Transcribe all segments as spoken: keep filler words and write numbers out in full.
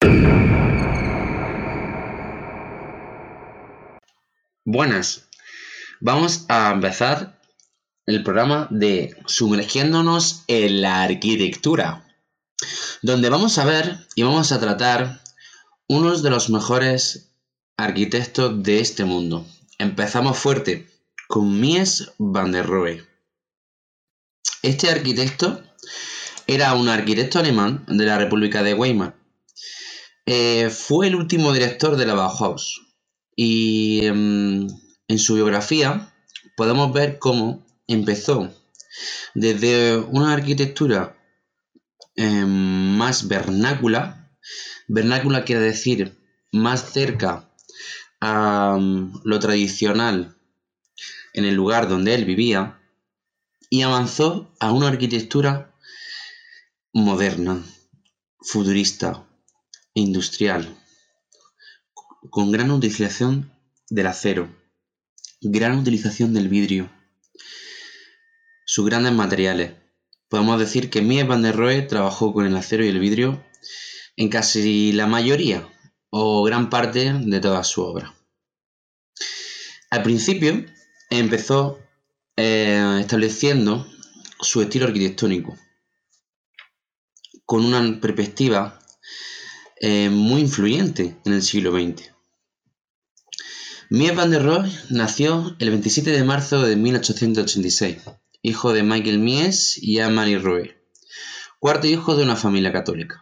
Buenas, vamos a empezar el programa de Sumergiéndonos en la Arquitectura, donde vamos a ver y vamos a tratar unos de los mejores arquitectos de este mundo. Empezamos fuerte con Mies van der Rohe. Este arquitecto era un arquitecto alemán de la República de Weimar. Eh, fue el último director de la Bauhaus y eh, en su biografía podemos ver cómo empezó desde una arquitectura eh, más vernácula. Vernácula quiere decir más cerca a um, lo tradicional en el lugar donde él vivía, y avanzó a una arquitectura moderna, futurista, industrial, con gran utilización del acero, gran utilización del vidrio, sus grandes materiales. Podemos decir que Mies van der Rohe trabajó con el acero y el vidrio en casi la mayoría o gran parte de toda su obra. Al principio empezó eh, estableciendo su estilo arquitectónico con una perspectiva eh, muy influyente en el siglo veinte. Mies van der Rohe nació el veintisiete de marzo de mil ochocientos ochenta y seis, hijo de Michael Mies y Anne-Marie Rohe, cuarto hijo de una familia católica.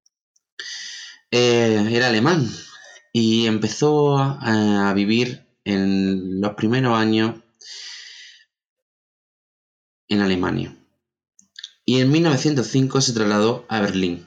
Eh, era alemán y empezó a, a vivir en los primeros años en Alemania. Y en mil novecientos cinco se trasladó a Berlín.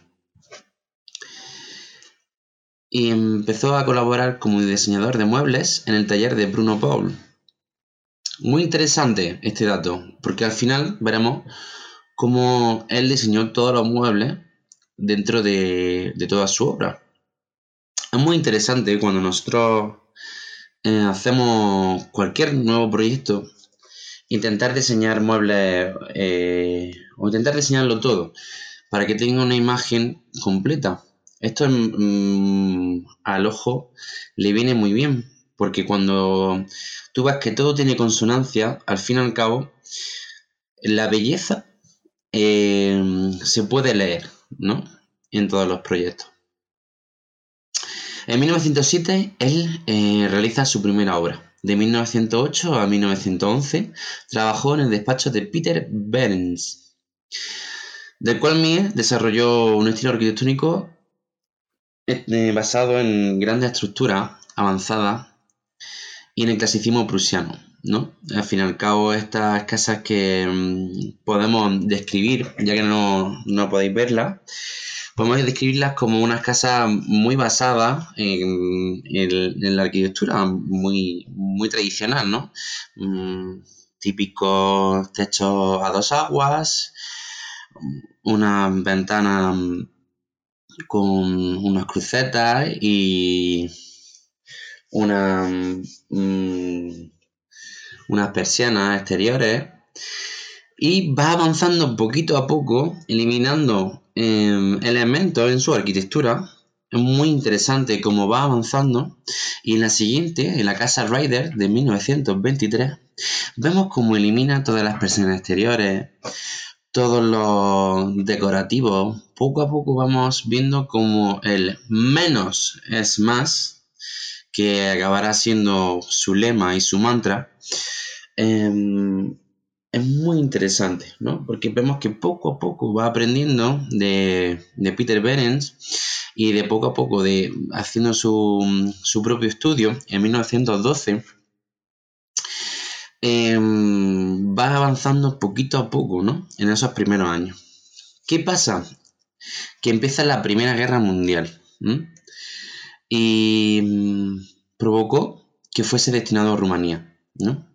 Y empezó a colaborar como diseñador de muebles en el taller de Bruno Paul. Muy interesante este dato, porque al final veremos cómo él diseñó todos los muebles dentro de, de toda su obra. Es muy interesante cuando nosotros eh, hacemos cualquier nuevo proyecto, intentar diseñar muebles eh, o intentar diseñarlo todo para que tenga una imagen completa. Esto mmm, al ojo le viene muy bien, porque cuando tú ves que todo tiene consonancia, al fin y al cabo, la belleza eh, se puede leer, ¿no?, en todos los proyectos. En mil novecientos siete él eh, realiza su primera obra. De mil novecientos ocho a mil novecientos once trabajó en el despacho de Peter Behrens, del cual Mies desarrolló un estilo arquitectónico eh, basado en grandes estructuras avanzadas y en el clasicismo prusiano, ¿no? Al fin y al cabo, estas casas que mmm, podemos describir, ya que no, no podéis verlas, podemos describirlas como unas casas muy basadas en, en, en la arquitectura muy, muy tradicional, ¿no? Mm, típicos techos a dos aguas, una ventana con unas crucetas y una, mm, unas persianas exteriores, y va avanzando poquito a poco, eliminando eh, elementos en su arquitectura. Es muy interesante cómo va avanzando, y en la siguiente, en la casa Ryder de mil novecientos veintitrés, vemos cómo elimina todas las persianas exteriores, todos los decorativos. Poco a poco vamos viendo cómo el menos es más, que acabará siendo su lema y su mantra. Eh, es muy interesante, ¿no? Porque vemos que poco a poco va aprendiendo de, de Peter Behrens, y de poco a poco de haciendo su, su propio estudio. En mil novecientos doce eh, va avanzando poquito a poco, ¿no?, en esos primeros años. ¿Qué pasa? Que empieza la Primera Guerra Mundial, ¿m? y mmm, provocó que fuese destinado a Rumanía, ¿no?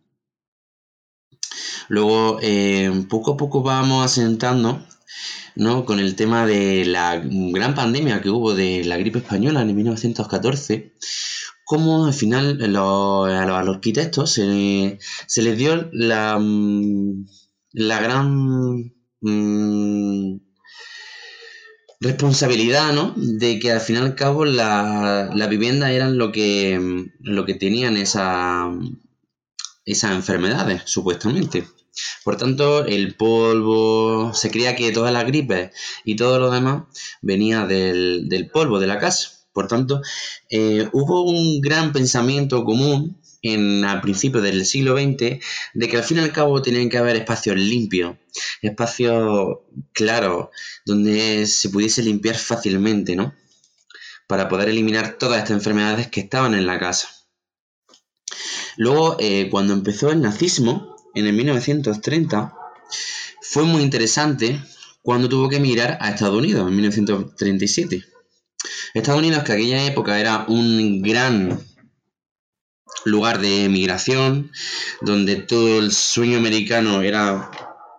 Luego, eh, poco a poco vamos asentando, ¿no?, con el tema de la gran pandemia que hubo de la gripe española en mil novecientos catorce, cómo al final los, a los arquitectos se, se les dio la, la gran... Mmm, responsabilidad, ¿no? De que al fin y al cabo la, la vivienda eran lo que, lo que tenían esa, esas enfermedades, supuestamente. Por tanto, el polvo, se creía que todas las gripes y todo lo demás venía del, del polvo de la casa. Por tanto, eh, hubo un gran pensamiento común en, a principios del siglo veinte de que al fin y al cabo tenían que haber espacios limpios, espacios claros, donde se pudiese limpiar fácilmente, ¿no? Para poder eliminar todas estas enfermedades que estaban en la casa. Luego, eh, cuando empezó el nazismo, en el mil novecientos treinta, fue muy interesante cuando tuvo que emigrar a Estados Unidos, en mil novecientos treinta y siete. Estados Unidos, que aquella época era un gran lugar de emigración, donde todo el sueño americano era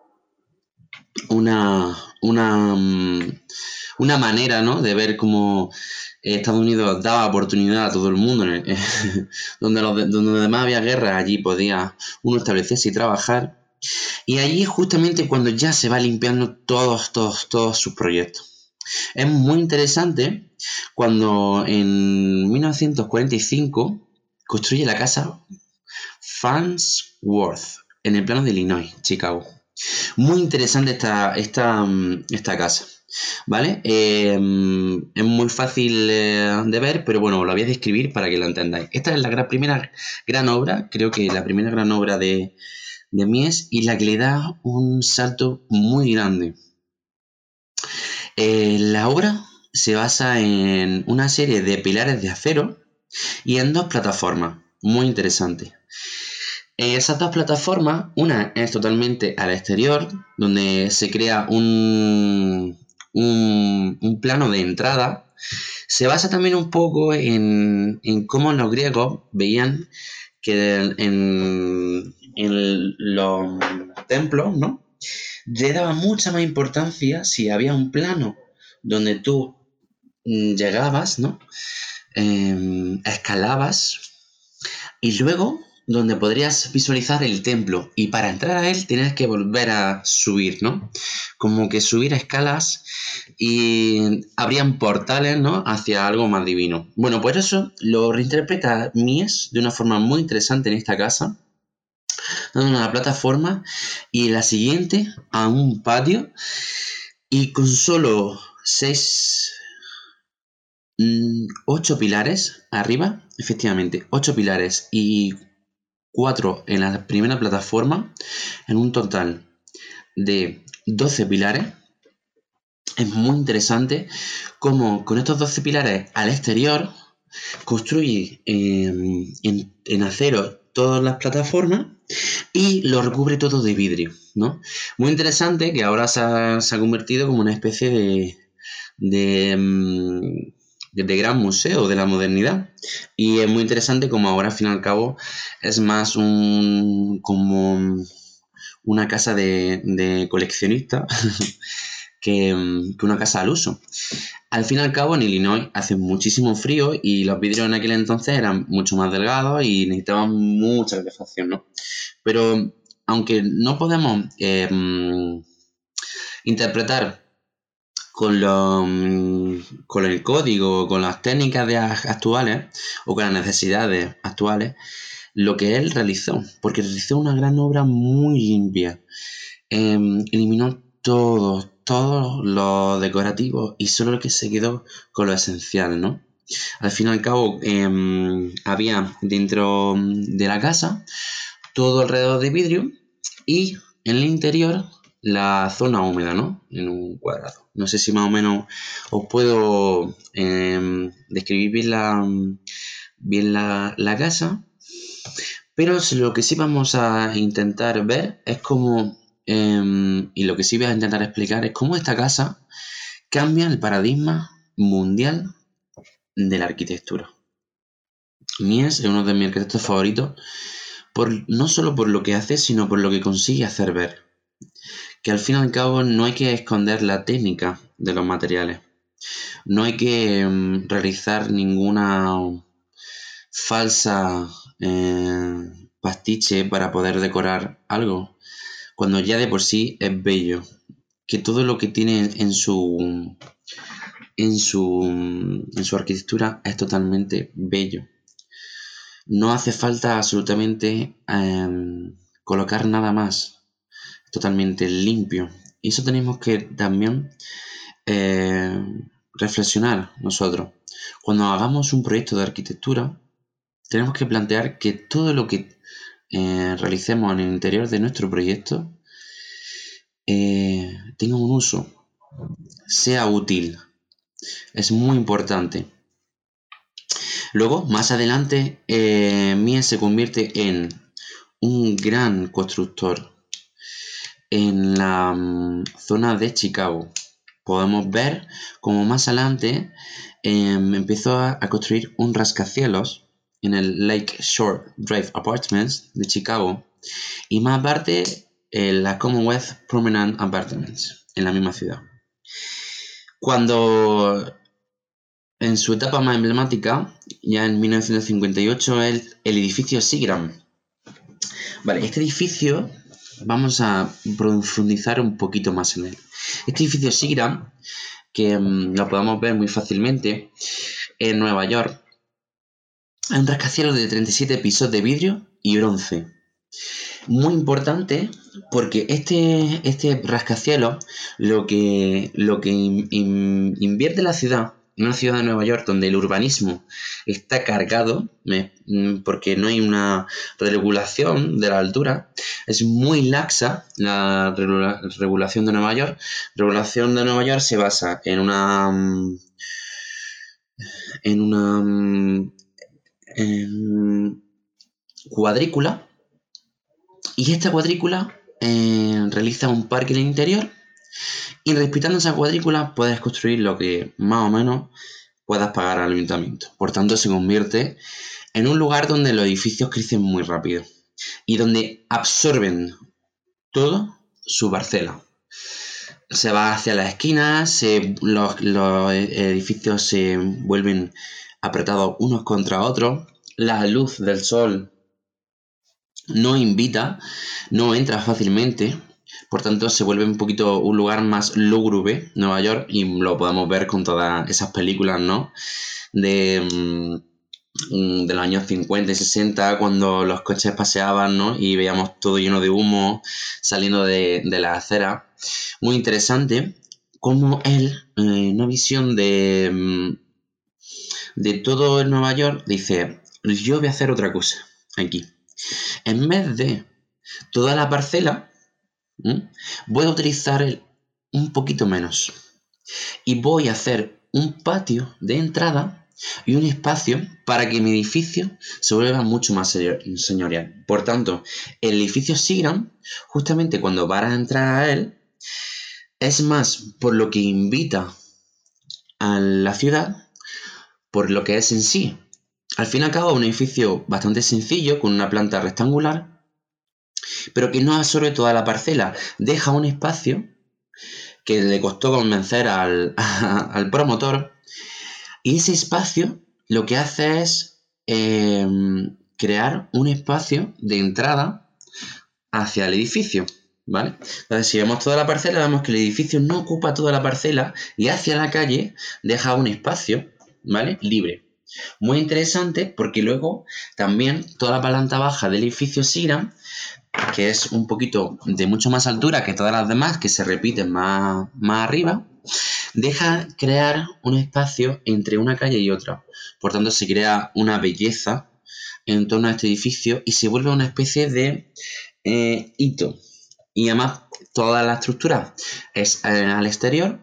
una, una, una manera, ¿no?, de ver cómo Estados Unidos daba oportunidad a todo el mundo. donde, los, donde además había guerra, allí podía uno establecerse y trabajar. Y allí justamente cuando ya se va limpiando todos, todos, todos sus proyectos. Es muy interesante cuando en mil novecientos cuarenta y cinco construye la casa Farnsworth en el plano de Illinois, Chicago. Muy interesante esta, esta, esta casa, ¿vale? Eh, es muy fácil eh, de ver, pero bueno, lo voy a describir para que lo entendáis. Esta es la gran, primera gran obra, creo que la primera gran obra de, de Mies, y la que le da un salto muy grande. Eh, la obra se basa en una serie de pilares de acero y en dos plataformas, muy interesantes. Esas dos plataformas, una es totalmente al exterior, donde se crea un, un, un plano de entrada. Se basa también un poco en, en cómo los griegos veían que en, en los templos, ¿no?, le daba mucha más importancia si había un plano donde tú llegabas, ¿no?, eh, escalabas, y luego donde podrías visualizar el templo, y para entrar a él tenías que volver a subir, ¿no? Como que subir a escalas, y habrían portales, ¿no?, hacia algo más divino. Bueno, pues eso lo reinterpreta Mies de una forma muy interesante en esta casa, dando una plataforma y la siguiente a un patio, y con solo seis, mmm, ocho pilares arriba, efectivamente, ocho pilares y cuatro en la primera plataforma, en un total de doce pilares. Es muy interesante cómo con estos doce pilares al exterior construye eh, en, en acero todas las plataformas y lo recubre todo de vidrio, ¿no? Muy interesante, que ahora se ha, se ha convertido como una especie de, de, de gran museo de la modernidad. Y es muy interesante como ahora al fin y al cabo es más un como una casa de, de coleccionista que, que una casa al uso. Al fin y al cabo en Illinois hace muchísimo frío y los vidrios en aquel entonces eran mucho más delgados y necesitaban mucha calefacción, ¿no? Pero aunque no podemos eh, interpretar con, lo, con el código, con las técnicas de actuales o con las necesidades actuales, lo que él realizó, porque realizó una gran obra muy limpia. Eh, eliminó todo, todo lo decorativo y solo lo que se quedó con lo esencial, ¿no? Al fin y al cabo, eh, había dentro de la casa todo alrededor de vidrio y en el interior la zona húmeda, ¿no?, en un cuadrado. No sé si más o menos os puedo eh, describir bien la, bien la, la casa, pero lo que sí vamos a intentar ver es cómo, eh, y lo que sí voy a intentar explicar es cómo esta casa cambia el paradigma mundial de la arquitectura. Mies es uno de mis arquitectos favoritos, por, no solo por lo que hace, sino por lo que consigue hacer ver. Que al fin y al cabo no hay que esconder la técnica de los materiales. No hay que um, realizar ninguna falsa eh, pastiche para poder decorar algo, cuando ya de por sí es bello. Que todo lo que tiene en su en su, en su arquitectura es totalmente bello. No hace falta absolutamente eh, colocar nada más, es totalmente limpio. Y eso tenemos que también eh, reflexionar nosotros. Cuando hagamos un proyecto de arquitectura, tenemos que plantear que todo lo que eh, realicemos en el interior de nuestro proyecto eh, tenga un uso, sea útil. Es muy importante. Luego, más adelante, eh, Mies se convierte en un gran constructor en la um, zona de Chicago. Podemos ver cómo más adelante eh, empezó a, a construir un rascacielos en el Lake Shore Drive Apartments de Chicago y más aparte eh, la Commonwealth Promenade Apartments en la misma ciudad. Cuando en su etapa más emblemática, ya en mil novecientos cincuenta y ocho, el, el edificio Seagram. Vale, este edificio vamos a profundizar un poquito más en él. Este edificio Seagram, que um, lo podemos ver muy fácilmente en Nueva York, es un rascacielos de treinta y siete pisos de vidrio y bronce. Muy importante porque este, este rascacielos lo que, lo que in, in, invierte la ciudad, en una ciudad de Nueva York donde el urbanismo está cargado, me, porque no hay una regulación de la altura, es muy laxa la regula, regulación de Nueva York. La regulación de Nueva York se basa en una... en una... en cuadrícula. Y esta cuadrícula eh, realiza un parque en el interior y respetando esa cuadrícula puedes construir lo que más o menos puedas pagar al ayuntamiento. Por tanto, se convierte en un lugar donde los edificios crecen muy rápido y donde absorben todo su parcela. Se va hacia las esquinas, se, los, los edificios se vuelven apretados unos contra otros, la luz del sol no invita, no entra fácilmente, por tanto se vuelve un poquito un lugar más lúgubre, Nueva York, y lo podemos ver con todas esas películas, ¿no? De, de los años cincuenta y sesenta, cuando los coches paseaban, ¿no? Y veíamos todo lleno de humo saliendo de, de la acera. Muy interesante cómo él, eh, una visión de, de todo el Nueva York, dice, yo voy a hacer otra cosa aquí. En vez de toda la parcela, ¿m? voy a utilizar el, un poquito menos. Y voy a hacer un patio de entrada y un espacio para que mi edificio se vuelva mucho más señorial. Por tanto, el edificio Seagram, justamente cuando vas a entrar a él, es más por lo que invita a la ciudad, por lo que es en sí. Al fin y al cabo, un edificio bastante sencillo, con una planta rectangular, pero que no absorbe toda la parcela. Deja un espacio que le costó convencer al, al promotor, y ese espacio lo que hace es eh, crear un espacio de entrada hacia el edificio, ¿vale? Entonces, si vemos toda la parcela, vemos que el edificio no ocupa toda la parcela y hacia la calle deja un espacio, ¿vale? Libre. Muy interesante porque luego también toda la planta baja del edificio Seagram, que es un poquito de mucho más altura que todas las demás, que se repiten más, más arriba, deja crear un espacio entre una calle y otra. Por tanto, se crea una belleza en torno a este edificio y se vuelve una especie de eh, hito. Y además, toda la estructura es eh, al exterior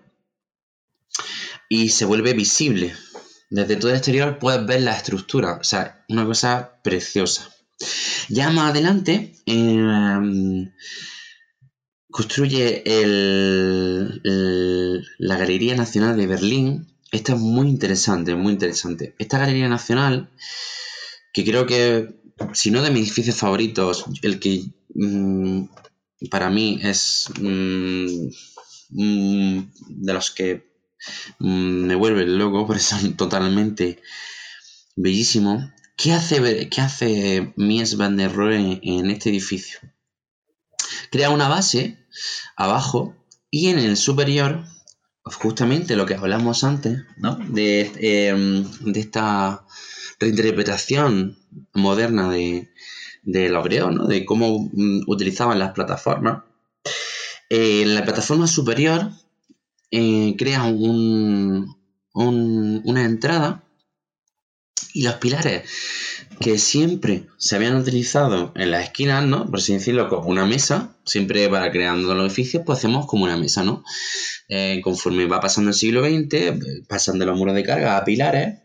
y se vuelve visible. Desde todo el exterior puedes ver la estructura, o sea, una cosa preciosa. Ya más adelante eh, construye el, el, la Galería Nacional de Berlín. Esta es muy interesante, muy interesante. Esta Galería Nacional, que creo que, si no de mis edificios favoritos, el que mmm, para mí es mmm, mmm, de los que me vuelve loco, porque son totalmente bellísimos. ¿Qué hace, qué hace Mies van der Rohe en este edificio? Crea una base abajo y en el superior justamente lo que hablamos antes, ¿no? De, eh, de esta reinterpretación moderna de, de los griegos, ¿no? De cómo mm, utilizaban las plataformas. Eh, en la plataforma superior eh, crea un, un, una entrada y los pilares que siempre se habían utilizado en las esquinas, ¿no? Por así decirlo, como una mesa, siempre para creando los edificios, pues hacemos como una mesa, ¿no? Eh, conforme va pasando el siglo veinte, pasan de los muros de carga a pilares,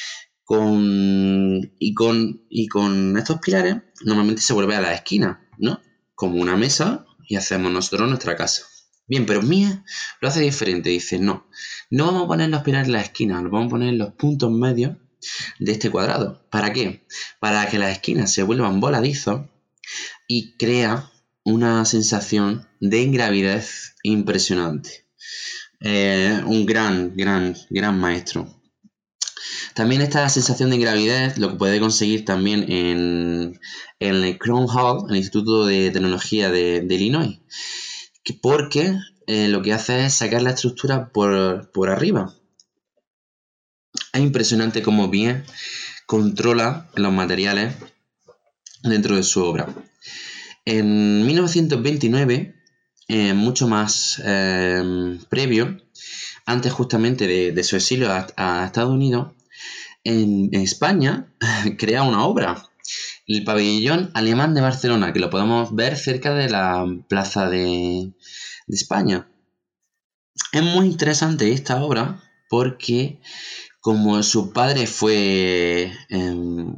con, y, con, y con estos pilares normalmente se vuelve a la esquina, ¿no? Como una mesa y hacemos nosotros nuestra casa. Bien, pero Mies lo hace diferente, dice, no, no vamos a poner los pilares en la esquina, nos vamos a poner en los puntos medios de este cuadrado. ¿Para qué? Para que las esquinas se vuelvan voladizos y crea una sensación de ingravidez impresionante. Eh, un gran, gran, gran maestro. También esta sensación de ingravidez lo que puede conseguir también en, en el Crown Hall, el Instituto de Tecnología de, de Illinois, porque eh, lo que hace es sacar la estructura por, por arriba. Es impresionante cómo bien controla los materiales dentro de su obra. En mil novecientos veintinueve, eh, mucho más eh, previo, antes justamente de, de su exilio a, a Estados Unidos, en, en España crea una obra, el Pabellón Alemán de Barcelona, que lo podemos ver cerca de la Plaza de, de España. Es muy interesante esta obra porque como su padre fue eh,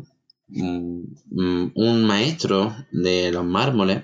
un maestro de los mármoles,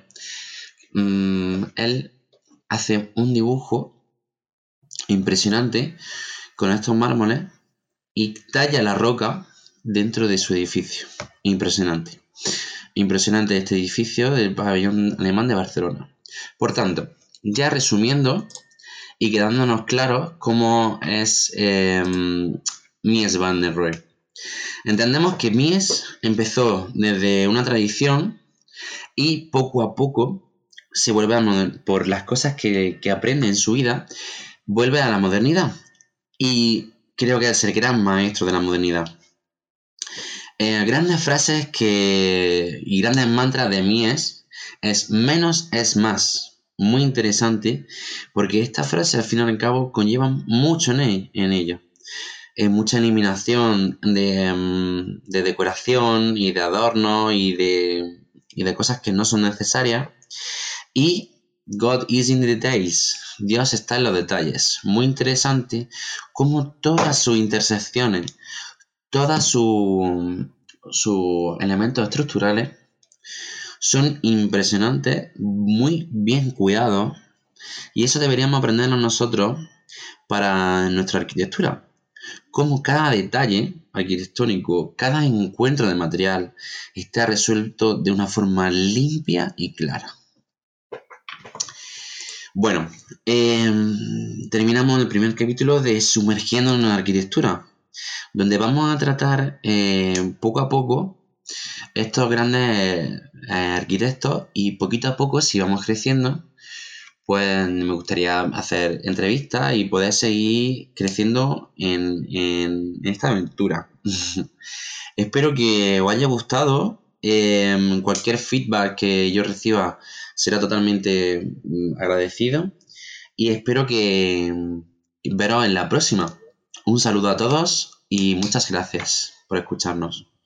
él hace un dibujo impresionante con estos mármoles y talla la roca dentro de su edificio. Impresionante. Impresionante este edificio del Pabellón Alemán de Barcelona. Por tanto, ya resumiendo y quedándonos claros cómo es eh, Mies van der Rohe. Entendemos que Mies empezó desde una tradición y poco a poco se vuelve a por las cosas que, que aprende en su vida, vuelve a la modernidad. Y creo que es el gran maestro de la modernidad. Eh, grandes frases que, y grandes mantras de Mies es menos es más. Muy interesante porque estas frases al fin y al cabo conllevan mucho en, en ello. Eh, mucha eliminación de, um, de decoración y de adorno y de, y de cosas que no son necesarias. Y God is in the details. Dios está en los detalles. Muy interesante cómo todas sus intersecciones, todos sus su elementos estructurales son impresionantes, muy bien cuidados. Y eso deberíamos aprendernos nosotros para nuestra arquitectura. Cómo cada detalle arquitectónico, cada encuentro de material está resuelto de una forma limpia y clara. Bueno, eh, terminamos el primer capítulo de Sumergiéndonos en la arquitectura, donde vamos a tratar eh, poco a poco estos grandes eh, arquitectos y poquito a poco, si vamos creciendo, pues me gustaría hacer entrevistas y poder seguir creciendo en, en esta aventura. Espero que os haya gustado. Eh, cualquier feedback que yo reciba será totalmente agradecido y espero que veros en la próxima. Un saludo a todos y muchas gracias por escucharnos.